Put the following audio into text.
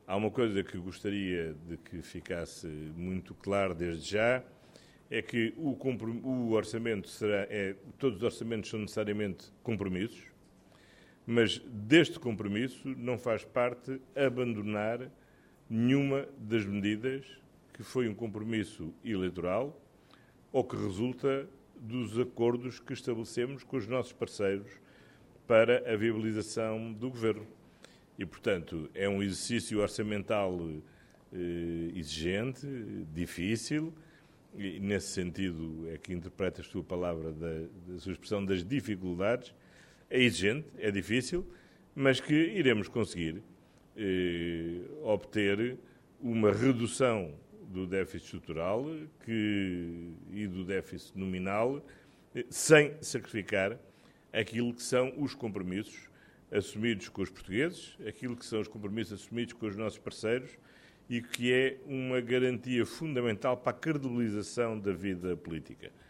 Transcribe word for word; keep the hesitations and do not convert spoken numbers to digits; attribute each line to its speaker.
Speaker 1: Há uma coisa que gostaria de que ficasse muito claro desde já, é que o, o orçamento será, é, todos os orçamentos são necessariamente compromissos, mas deste compromisso não faz parte abandonar nenhuma das medidas que foi um compromisso eleitoral ou que resulta dos acordos que estabelecemos com os nossos parceiros para a viabilização do Governo. E, portanto, é um exercício orçamental eh, exigente, difícil, e nesse sentido é que interpreta a sua palavra, da, da sua expressão das dificuldades. É exigente, é difícil, mas que iremos conseguir eh, obter uma redução do déficit estrutural que, e do déficit nominal eh, sem sacrificar aquilo que são os compromissos assumidos com os portugueses, aquilo que são os compromissos assumidos com os nossos parceiros e que é uma garantia fundamental para a credibilização da vida política.